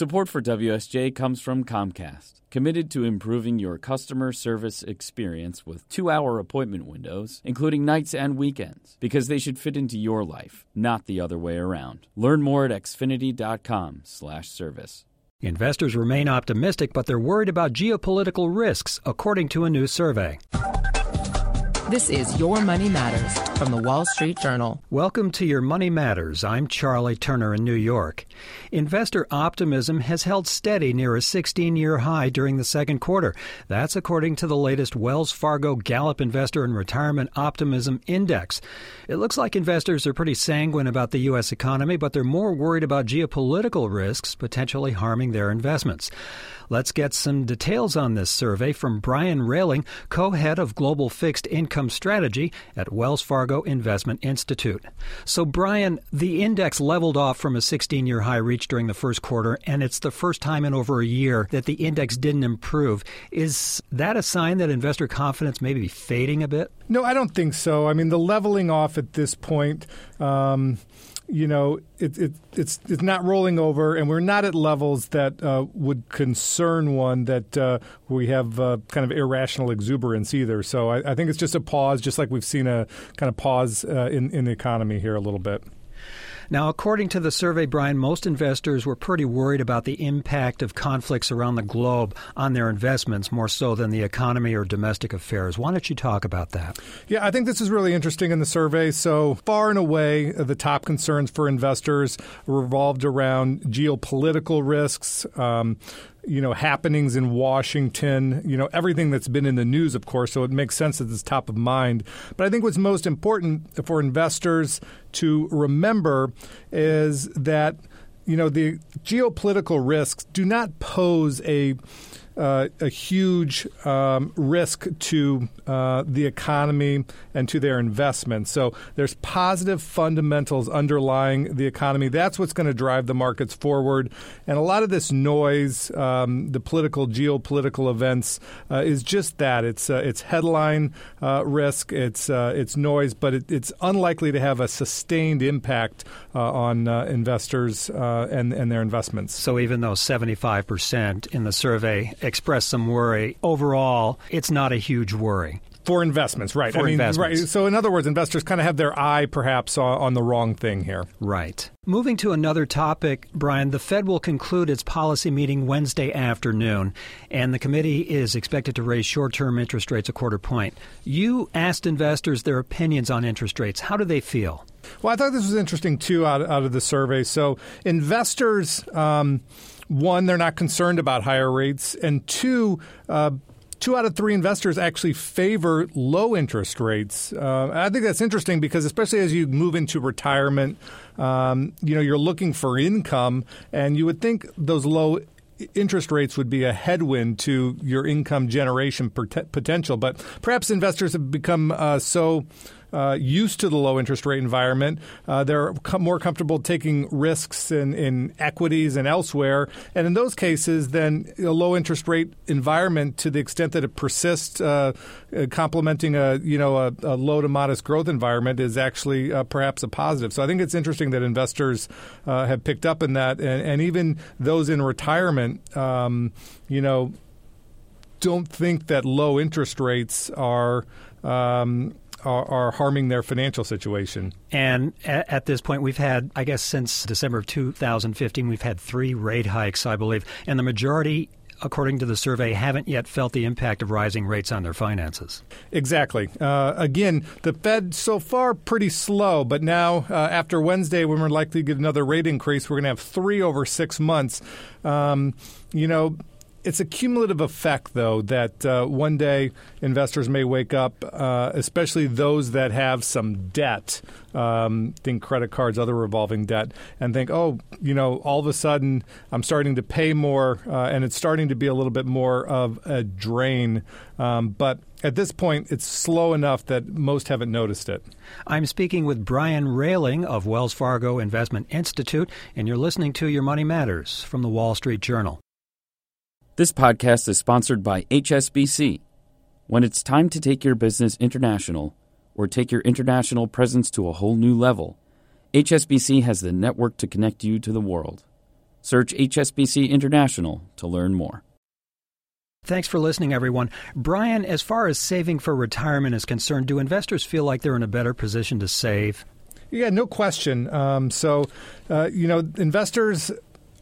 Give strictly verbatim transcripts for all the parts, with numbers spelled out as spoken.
Support for W S J comes from Comcast, committed to improving your customer service experience with two-hour appointment windows, including nights and weekends, because they should fit into your life, not the other way around. Learn more at xfinity.com slash service. Investors remain optimistic, but they're worried about geopolitical risks, according to a new survey. This is Your Money Matters from the Wall Street Journal. Welcome to Your Money Matters. I'm Charlie Turner in New York. Investor optimism has held steady near a sixteen-year high during the second quarter. That's according to the latest Wells Fargo Gallup Investor and Retirement Optimism Index. It looks like investors are pretty sanguine about the U S economy, but they're more worried about geopolitical risks potentially harming their investments. Let's get some details on this survey from Brian Railing, co-head of Global Fixed Income Strategy at Wells Fargo Investment Institute. So, Brian, the index leveled off from a sixteen-year high reached during the first quarter, and it's the first time in over a year that the index didn't improve. Is that a sign that investor confidence may be fading a bit? No, I don't think so. I mean, the leveling off at this point, um, you know, it, it, it's it's not rolling over, and we're not at levels that uh, would concern one that uh, we have uh, kind of irrational exuberance either. So I, I think it's just a pause, just like we've seen a kind of pause uh, in, in the economy here a little bit. Now, according to the survey, Brian, most investors were pretty worried about the impact of conflicts around the globe on their investments, more so than the economy or domestic affairs. Why don't you talk about that? Yeah, I think this is really interesting in the survey. So far and away, the top concerns for investors revolved around geopolitical risks, um, you know, happenings in Washington, you know, everything that's been in the news, of course, so it makes sense that it's top of mind. But I think what's most important for investors to remember is that, you know, the geopolitical risks do not pose a Uh, a huge um, risk to uh, the economy and to their investments. So there's positive fundamentals underlying the economy. That's what's going to drive the markets forward. And a lot of this noise, um, the political, geopolitical events, uh, is just that. It's uh, it's headline uh, risk, it's uh, it's noise, but it, it's unlikely to have a sustained impact uh, on uh, investors uh, and, and their investments. So even though seventy-five percent in the survey express some worry, overall, it's not a huge worry. For investments, right. For I mean, investments. Right. So in other words, investors kind of have their eye perhaps on, on the wrong thing here. Right. Moving to another topic, Brian, the Fed will conclude its policy meeting Wednesday afternoon, and the committee is expected to raise short-term interest rates a quarter point. You asked investors their opinions on interest rates. How do they feel? Well, I thought this was interesting, too, out, out of the survey. So investors, um, one, they're not concerned about higher rates, and two, uh, Two out of three investors actually favor low interest rates. Uh, I think that's interesting because especially as you move into retirement, um, you know, you're looking for income, and you would think those low interest rates would be a headwind to your income generation pot- potential. But perhaps investors have become uh, so Uh, used to the low interest rate environment. Uh, they're com- more comfortable taking risks in, in equities and elsewhere. And in those cases, then a low interest rate environment, to the extent that it persists, uh, uh, complementing a you know a, a low to modest growth environment, is actually uh, perhaps a positive. So I think it's interesting that investors uh, have picked up in that, and, and even those in retirement, um, you know, don't think that low interest rates are. Um, Are, are harming their financial situation. And at, at this point, we've had, I guess, since December of two thousand fifteen, we've had three rate hikes, I believe. And the majority, according to the survey, haven't yet felt the impact of rising rates on their finances. Exactly. Uh, again, the Fed so far pretty slow, but now uh, after Wednesday, when we're likely to get another rate increase, we're going to have three over six months. Um, you know, It's a cumulative effect, though, that uh, one day investors may wake up, uh, especially those that have some debt, um, think credit cards, other revolving debt, and think, oh, you know, all of a sudden I'm starting to pay more, uh, and it's starting to be a little bit more of a drain. Um, but at this point, it's slow enough that most haven't noticed it. I'm speaking with Brian Railing of Wells Fargo Investment Institute, and you're listening to Your Money Matters from the Wall Street Journal. This podcast is sponsored by H S B C. When it's time to take your business international or take your international presence to a whole new level, H S B C has the network to connect you to the world. Search H S B C International to learn more. Thanks for listening, everyone. Brian, as far as saving for retirement is concerned, do investors feel like they're in a better position to save? Yeah, no question. Um, so, uh, you know, investors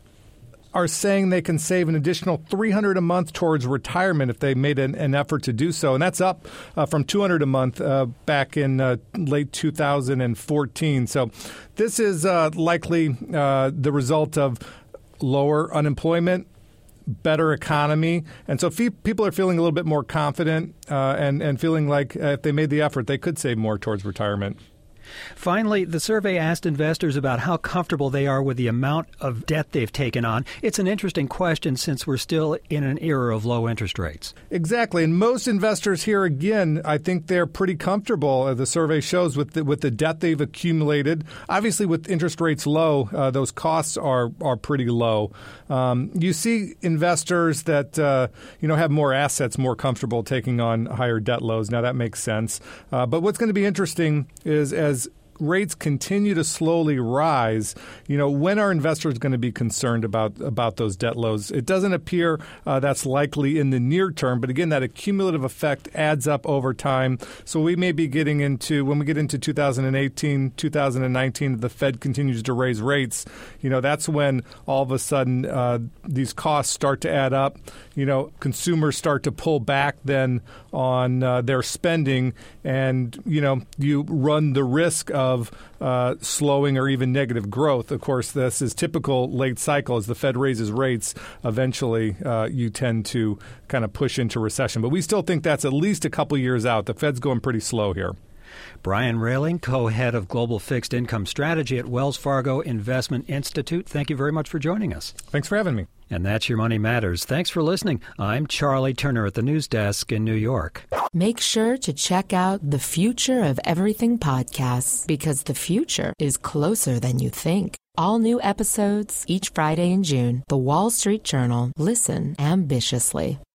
are saying they can save an additional three hundred dollars a month towards retirement if they made an, an effort to do so. And that's up uh, from two hundred dollars a month uh, back in uh, late two thousand fourteen. So this is uh, likely uh, the result of lower unemployment, better economy. And so fe- people are feeling a little bit more confident uh, and, and feeling like uh, if they made the effort, they could save more towards retirement. Finally, the survey asked investors about how comfortable they are with the amount of debt they've taken on. It's an interesting question since we're still in an era of low interest rates. Exactly. And most investors here, again, I think they're pretty comfortable, uh, the survey shows, with the, with the debt they've accumulated. Obviously, with interest rates low, uh, those costs are are pretty low. Um, you see investors that uh, you know have more assets, more comfortable taking on higher debt loads. Now, that makes sense. Uh, but what's going to be interesting is as rates continue to slowly rise, you know, when are investors going to be concerned about about those debt loads? It doesn't appear uh, that's likely in the near term. But again, that accumulative effect adds up over time. So we may be getting into, when we get into two thousand eighteen, two thousand nineteen, the Fed continues to raise rates. You know, that's when all of a sudden uh, these costs start to add up. You know, consumers start to pull back then on uh, their spending. And, you know, you run the risk of of uh, slowing or even negative growth. Of course, this is typical late cycle. As the Fed raises rates, eventually uh, you tend to kind of push into recession. But we still think that's at least a couple years out. The Fed's going pretty slow here. Brian Railing, co-head of Global Fixed Income Strategy at Wells Fargo Investment Institute. Thank you very much for joining us. Thanks for having me. And that's Your Money Matters. Thanks for listening. I'm Charlie Turner at the news desk in New York. Make sure to check out the Future of Everything podcasts, because the future is closer than you think. All new episodes each Friday in June. The Wall Street Journal. Listen ambitiously.